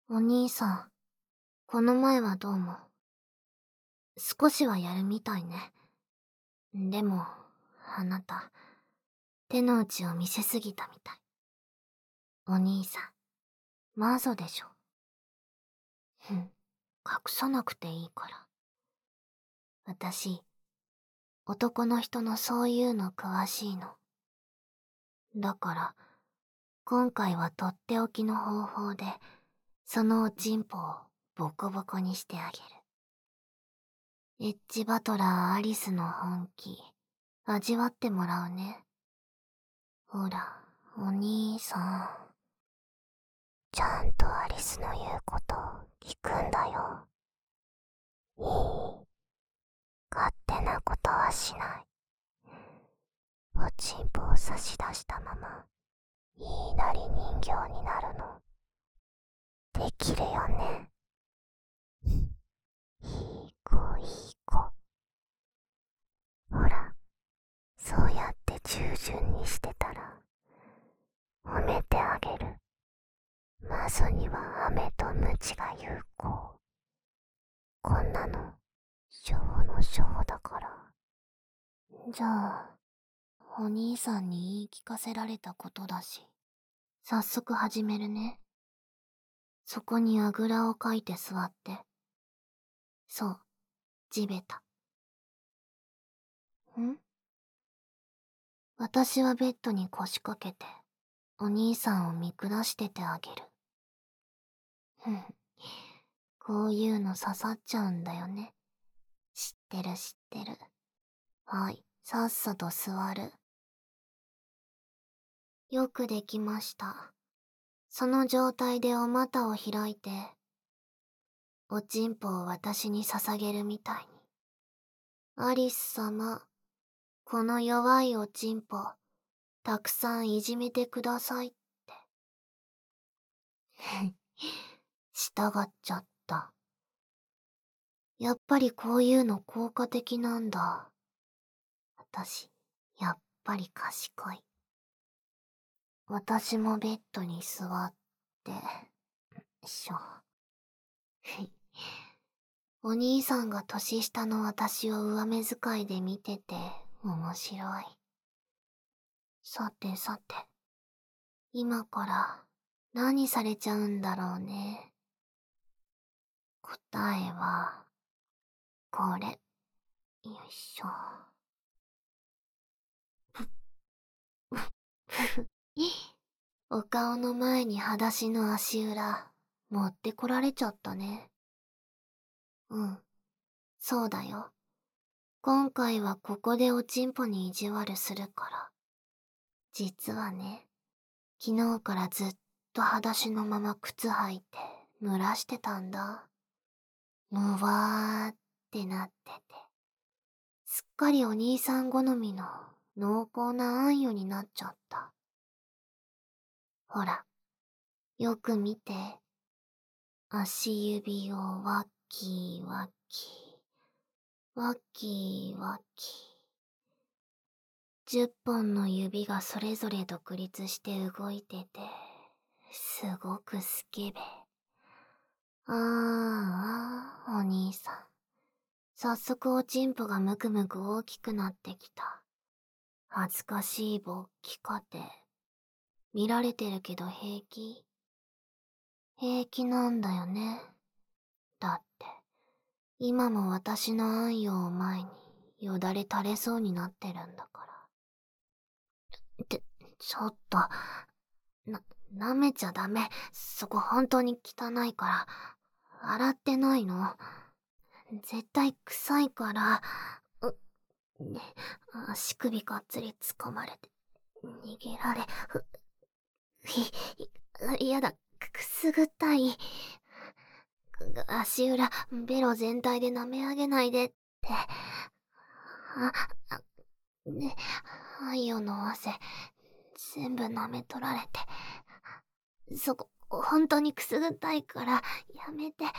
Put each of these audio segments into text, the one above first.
お兄さん、この前はどうも。少しはやるみたいね。でも、あなた、手の内を見せすぎたみたい。お兄さん、マゾでしょ。隠さなくていいから。私、男の人のそういうの詳しいの。だから、今回はとっておきの方法で、そのおちんぽをボコボコにしてあげる。エッジバトラーアリスの本気、味わってもらうね。ほら、お兄さん。ちゃんとアリスの言うこと聞くんだよ。いい。勝手なことはしない。おちんぽを差し出したまま、いいなり人形になるの。できるよね。いい子いい子。ほら、そうやって従順にしてたら、褒めてあげる。マゾには飴と鞭が有効。こんなの、初歩の初歩だから。じゃあ、お兄さんに言い聞かせられたことだし、早速始めるね。そこにあぐらをかいて座って。そう、地べた。私はベッドに腰掛けて、お兄さんを見下しててあげる。こういうの刺さっちゃうんだよね。知ってる知ってる。はい、さっさと座る。よくできました。その状態でお股を開いて、おちんぽを私に捧げるみたいに。アリス様、この弱いおちんぽ、たくさんいじめてくださいって。従っちゃった。やっぱりこういうの効果的なんだ。私、やっぱり賢い。私もベッドに座って、お兄さんが年下の私を上目遣いで見てて面白い。さてさて、今から何されちゃうんだろうね。答えは、これ。よいしょ。お顔の前に裸足の足裏、持ってこられちゃったね。そうだよ。今回はここでおちんぽに意地悪するから。実はね、昨日からずっと裸足のまま靴履いて蒸らしてたんだ。むわーってなってて。すっかりお兄さん好みの濃厚なあんよになっちゃった。ほら、よく見て。足指をワッキーワッキー、ワッキーワッキー。10本の指がそれぞれ独立して動いてて、すごくスケベ。お兄さん。早速おちんぽがむくむく大きくなってきた。恥ずかしい勃起かて。見られてるけど平気？平気なんだよね。だって、今も私の暗陽を前によだれ垂れそうになってるんだから。ちょっと、舐めちゃダメ。そこ本当に汚いから。洗ってないの。絶対臭いから。足首がっつり掴まれて、逃げられ、やだ、くすぐったい。足裏、ベロ全体で舐め上げないでって。ね、太陽の汗、全部舐め取られて。そこ、本当にくすぐったいから、やめて。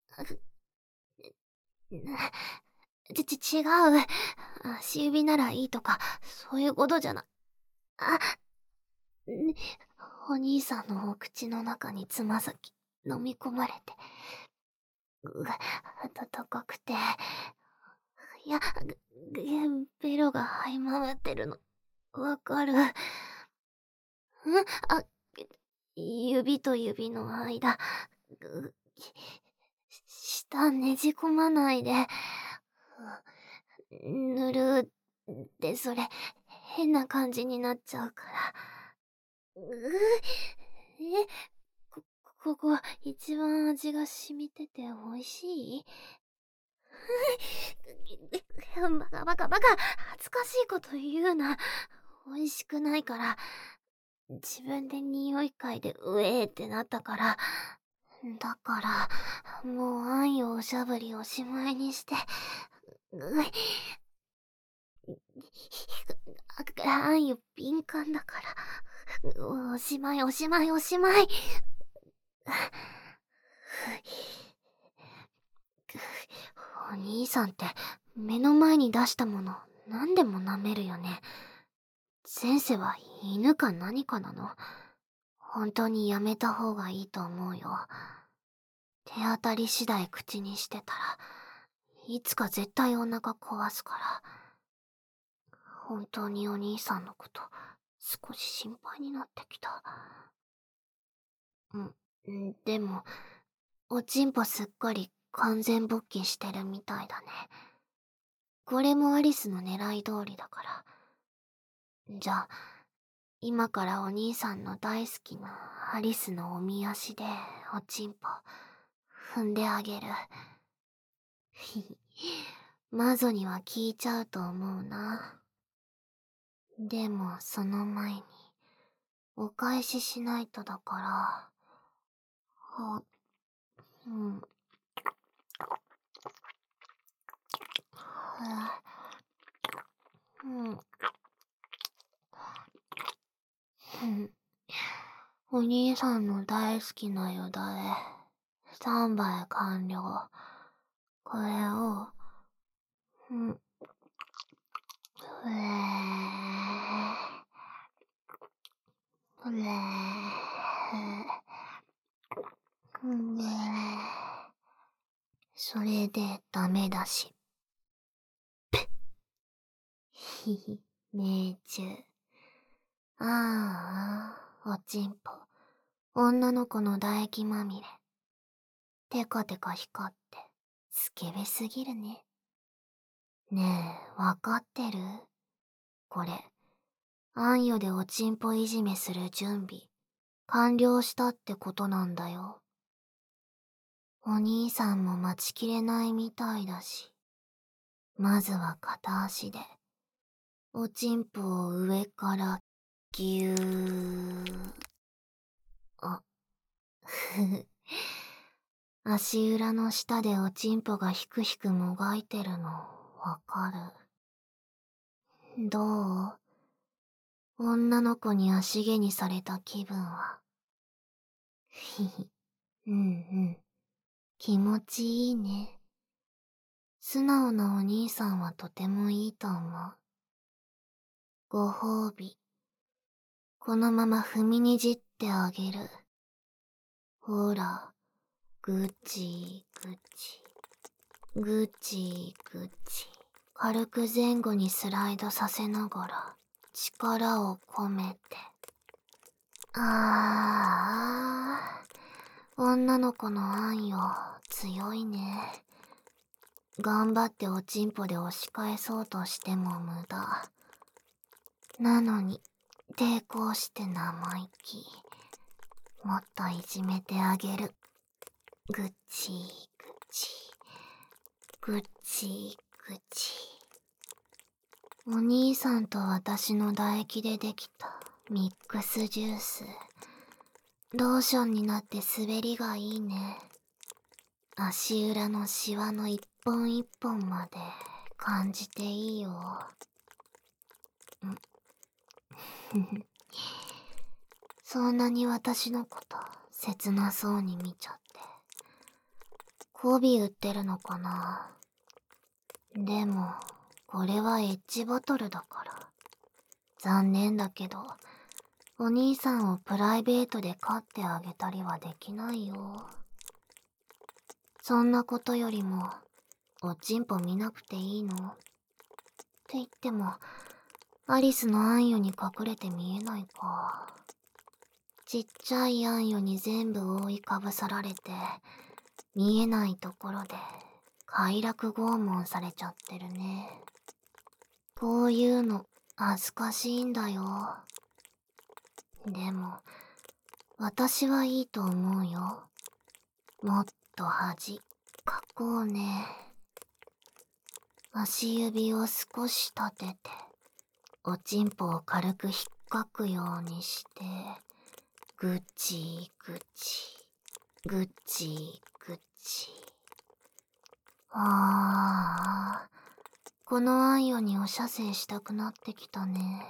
違う。足指ならいいとか、そういうことじゃな。お兄さんのお口の中につま先。 飲み込まれて、温かくて、いや、ベロが這い回ってるの、わかる。あ、指と指の間、舌ねじ込まないで。ぬるってそれ、変な感じになっちゃうから。え、こ、ここ一番味が染みてて美味しい？バカバカバカ、恥ずかしいこと言うな。美味しくないから。自分で匂い嗅いでうえーってなったから。だから、もう愛をおしゃぶりおしまいにして。愛よ敏感だから。おしまいおしまいおしまい。お兄さんって目の前に出したもの何でも舐めるよね。前世は犬か何かなの？本当にやめた方がいいと思うよ。手当たり次第口にしてたらいつか絶対お腹壊すから。本当にお兄さんのこと少し心配になってきた。でもおちんぽすっかり完全勃起してるみたいだね。これもアリスの狙い通りだから。じゃあ今からお兄さんの大好きなアリスのおみ足でおちんぽ踏んであげる。マゾには聞いちゃうと思うな。でもその前にお返ししないとだから。うん。お兄さんの大好きなよだれ3杯完了。これをうれそれでダメだし。ひひ、命中。ああ、おちんぽ。女の子の唾液まみれ。テカテカ光って、スケベすぎるね。ねえ、わかってる？これ、あんよでおちんぽいじめする準備、完了したってことなんだよ。お兄さんも待ちきれないみたいだし、まずは片足で、おちんぽを上からぎゅー。ふふ。足裏の下でおちんぽがひくひくもがいてるの、わかる？どう？女の子に足毛にされた気分は。ひひ。気持ちいいね。素直なお兄さんはとてもいいと思う。ご褒美。このまま踏みにじってあげる。ほら、ぐちぐち。ぐちぐち。軽く前後にスライドさせながら、力を込めて。女の子の愛よ、強いね。頑張っておちんぽで押し返そうとしても無駄。なのに、抵抗して生意気。もっといじめてあげる。ぐちぐち。ぐちぐち。お兄さんと私の唾液でできたミックスジュース。ローションになって滑りがいいね。足裏のシワの一本一本まで感じていいよ。そんなに私のこと切なそうに見ちゃって。媚び売ってるのかな？でも、これはエッジボトルだから。残念だけど、お兄さんをプライベートで飼ってあげたりはできないよ。 そんなことよりも、おちんぽ見なくていいの？って言っても、アリスの暗夜に隠れて見えないか。ちっちゃい暗夜に全部覆いかぶさられて、見えないところで快楽拷問されちゃってるね。こういうの恥ずかしいんだよ。でも、私はいいと思うよ。もっと恥かこうね。足指を少し立てて、おちんぽを軽く引っかくようにして、ぐちぐち、ぐちぐち。ああ、この暗夜にお射精したくなってきたね。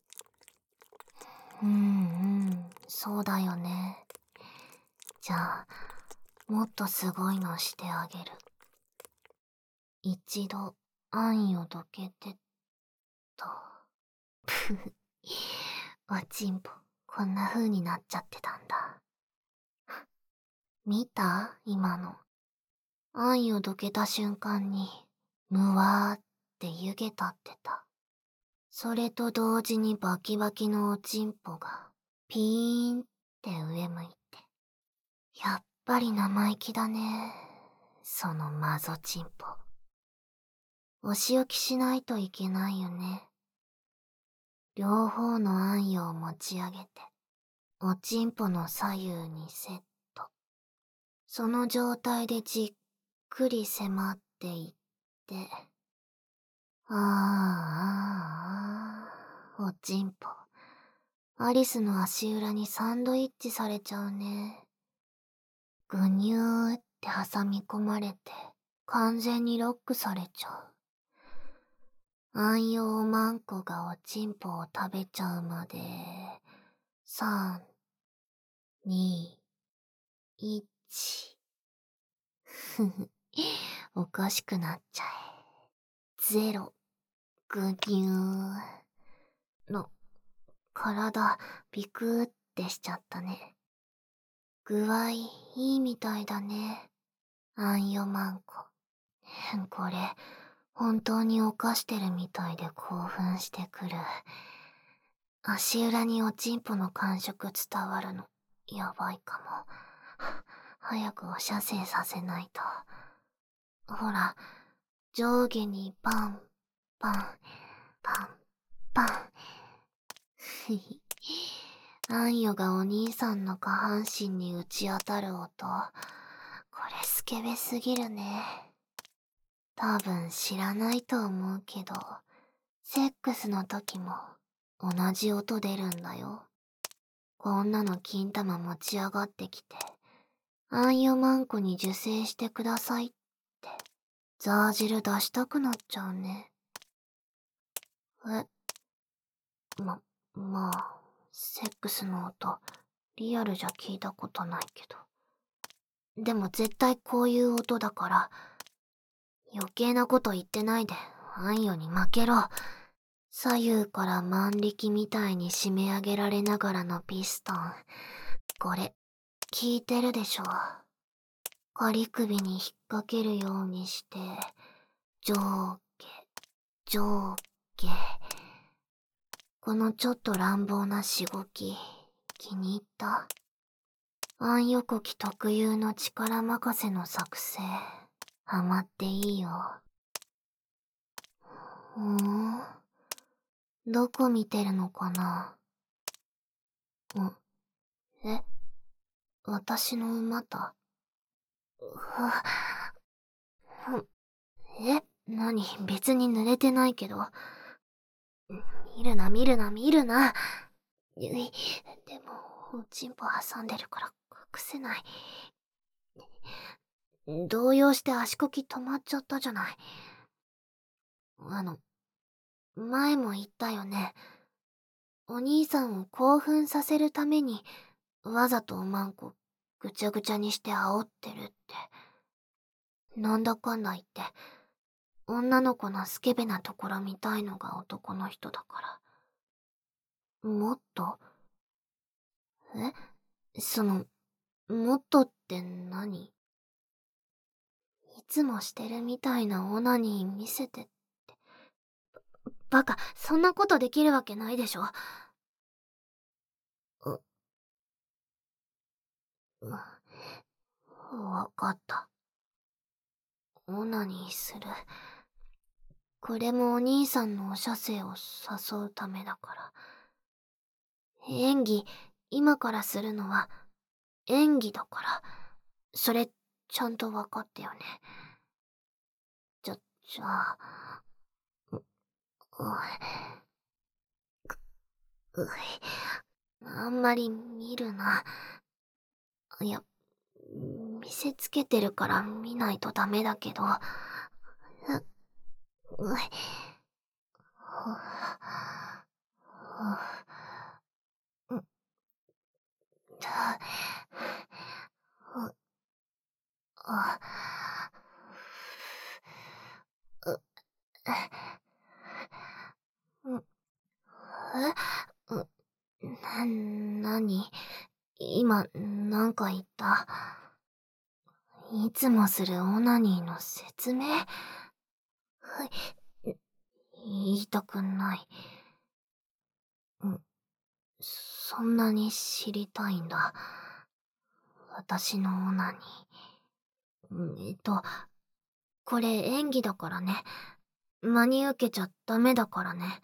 そうだよね。じゃあ、もっとすごいのしてあげる。一度、暗夜どけてと。ふふ、おちんぽ、こんな風になっちゃってたんだ。見た？今の。暗夜どけた瞬間に、むわーって湯気立ってた。それと同時にバキバキのおちんぽが、ピーンって上向いて。やっぱり生意気だね。そのマゾチンポ。お仕置きしないといけないよね。両方の暗夜を持ち上げて、おちんぽの左右にセット。その状態でじっくり迫っていって、おちんぽ。アリスの足裏にサンドイッチされちゃうね。ぐにゅーって挟み込まれて、完全にロックされちゃう。暗葉マンコがおちんぽを食べちゃうまで、3、2、1。ふふ、おかしくなっちゃえ。0、ぐにゅーの、体、ビクーってしちゃったね。具合、いいみたいだね。暗夜マンコ。これ、本当に犯してるみたいで興奮してくる。足裏におちんぽの感触伝わるの、やばいかも。早くお射精させないと。ほら、上下にパン、パン、パン、パン。ふひ。暗夜がお兄さんの下半身に打ち当たる音。これスケベすぎるね。多分知らないと思うけど、セックスの時も同じ音出るんだよ。こんなの金玉持ち上がってきて、暗夜マンコに受精してくださいって、ザー汁出したくなっちゃうね。まあ、セックスの音、リアルじゃ聞いたことないけど。でも絶対こういう音だから、余計なこと言ってないで、暗夜に負けろ。左右から万力みたいに締め上げられながらのピストン。これ、効いてるでしょ。仮首に引っ掛けるようにして、上下、上下。このちょっと乱暴なしごき、気に入った？暗夜こき特有の力任せの作成、ハマっていいよ。どこ見てるのかな？え？私の馬だ。何？別に濡れてないけど。見るな見るな見るな。でも、おちんぽ挟んでるから隠せない。動揺して足こき止まっちゃったじゃない。前も言ったよね。お兄さんを興奮させるために、わざとおまんこぐちゃぐちゃにして煽ってるって。なんだかんだ言って、女の子のスケベなところ見たいのが男の人だから。もっと？もっとって何？ つもしてるみたいなオナニー見せてって。バカ、そんなことできるわけないでしょ。う、わかった。オナニーする。これもお兄さんのお射精を誘うためだから。演技、今からするのは演技だから。それ、ちゃんと分かってよね。じゃあ、う、う、あんまり見るな。いや、見せつけてるから見ないとダメだけど。う、なに今、なんか言った？いつもするオナニーの説明？言いたくない。そんなに知りたいんだ。私のオナニー。これ演技だからね。真に受けちゃダメだからね。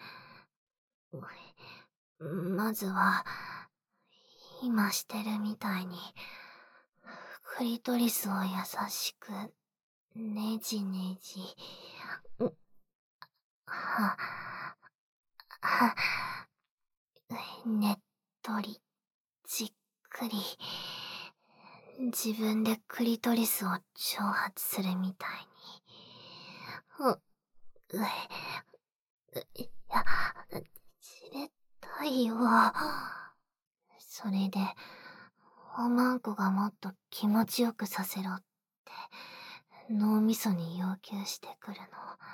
まずは、今してるみたいに、クリトリスを優しく、ねじねじ。は、は、ねっとり、じっくり、自分でクリトリスを挑発するみたいに。いや、知りたいよ。それで、おまんこがもっと気持ちよくさせろって、脳みそに要求してくるの。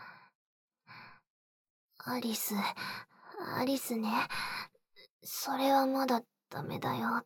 アリスね。それはまだダメだよって。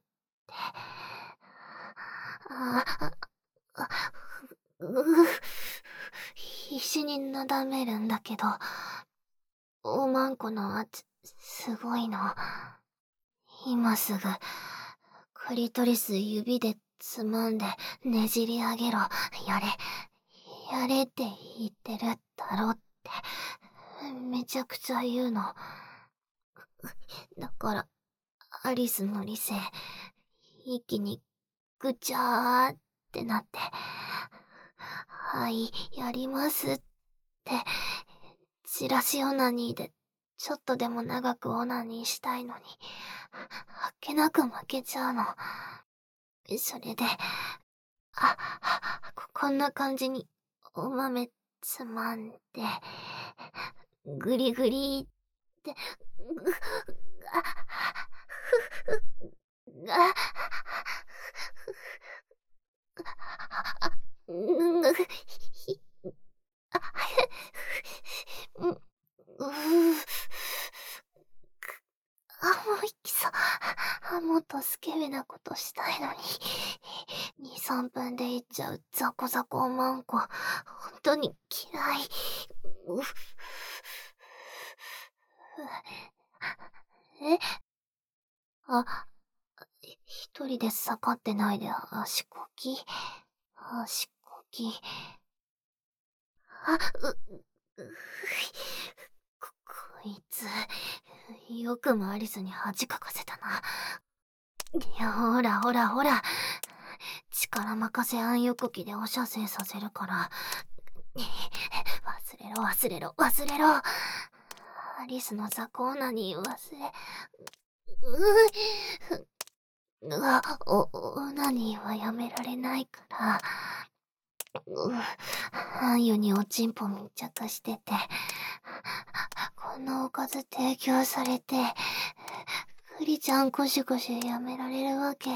必死になだめるんだけど、おまんこの圧、すごいの。今すぐ、クリトリス指でつまんでねじり上げろ。やれって言ってるだろって、めちゃくちゃ言うの。だから、アリスの理性、一気にぐちゃーってなって、はい、やりますって、チラシオナニーで、ちょっとでも長くオナニーしたいのに、あっけなく負けちゃうの。それで、こんな感じに、お豆つまんで、ぐりぐりって、あ、もういきそう。もっとスケベなことしたいのに。2、3分でいっちゃうザコザコマンコ。ほんとに嫌い。えあ、一人で下がってないで足こき。あ、こいつ、よくもアリスに恥かかせたな。いや、ほら。力任せ暗翼機でお射精させるから。忘れろ。アリスの雑魚ナにオナニーはやめられないから。半夜におちんぽ密着してて、このおかず提供されて、クリちゃんゴシゴシやめられるわけ。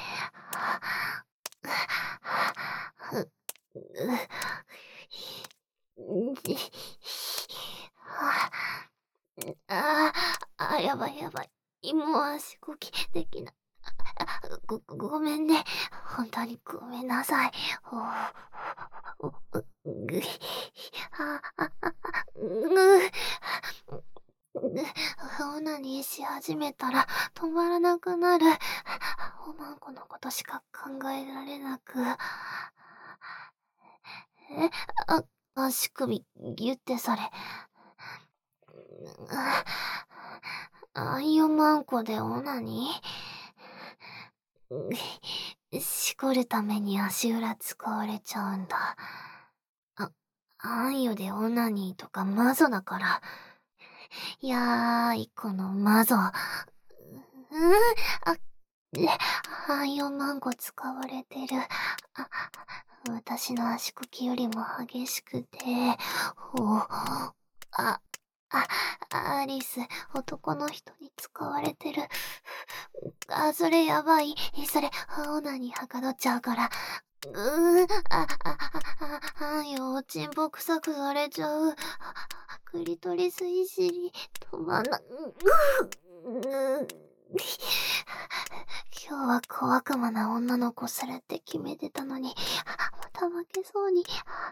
やばい。もう足こきできない。ごめんね。本当にごめんなさい。 ぐ、あ、あ、あ、あ、ぐ、オナニーし始めたら止まらなくなる。おまんこのことしか考えられなく。え、あ、足首、ギュってされ。あんよまんこでオナニーしこるために足裏使われちゃうんだ。あんよでオナニーとかマゾだから。やーい、このマゾ。あ、あんよまんこ使われてる。私の足茎よりも激しくて、あ、アリス、男の人に使われてる。それやばい。それ、オナにはかどっちゃうから。おちんぽ臭くされちゃう。クリトリスいじり、止まんな、今日は小悪魔な女の子するって決めてたのに、また負けそうに。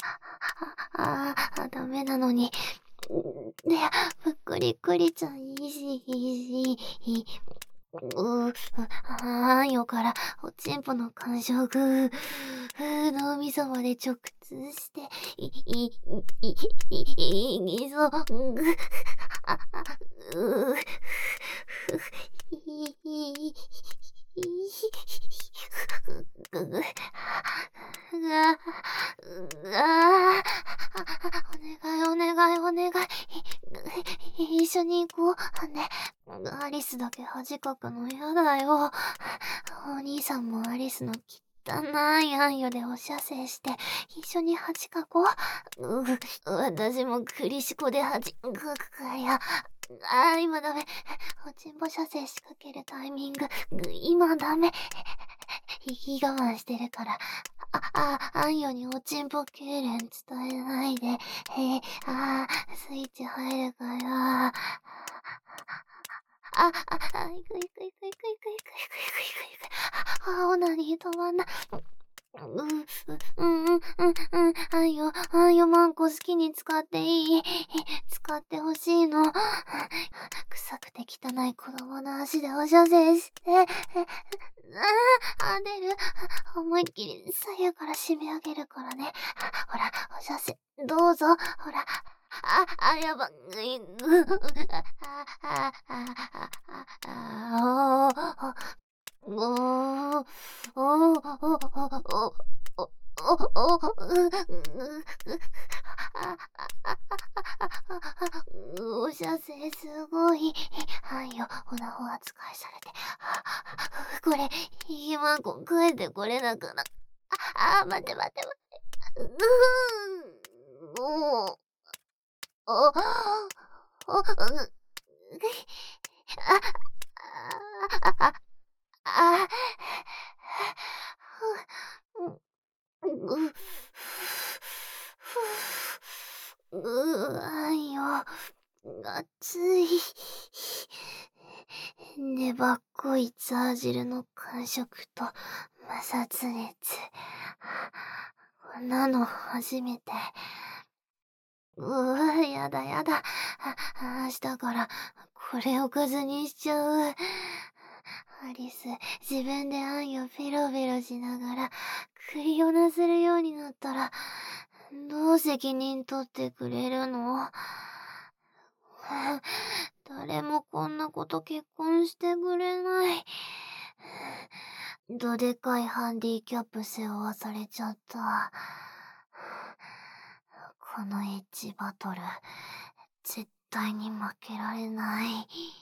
ダメなのに。で、ぷっくりくりちゃんいいし、いいし、よからおちんぽの感触、脳みそまで直通して、いそ、お願い、お願い。一緒に行こう。ね。アリスだけ恥かくのやだよ。お兄さんもアリスの汚いあんよでおしゃせして、一緒に恥かこう。私もクリシコで恥かくや。今ダメ。おちんぽ射精仕掛けるタイミング。今ダメ。息我慢してるから。あんよにおちんぽ痙攣伝えないで。スイッチ入るから。いくいくいくいくいくいくいくいくいく。オナニー止まんな。あんよまんこ好きに使っていい？使ってほしいの。臭くて汚い子供の足でおしゃせして。出る。思いっきり左右から締め上げるからね。ほら、おしゃせ、どうぞ。ほら。やば、おおしゃせすごい。はいよ、オナホ扱いされて。これ、今帰ってこれなくな。待って待って待って。もう、お、お、あ、あ、あ、あんよ、熱い。粘っこいザージルの感触と摩擦熱。こんなの初めて。やだやだ。明日からこれおかずにしちゃう。アリス、自分であんよペロペロしながら、クリオナするようになったら、どう責任取ってくれるの？誰もこんなこと結婚してくれない。どでかいハンディキャップ背負わされちゃった。このエッジバトル、絶対に負けられない。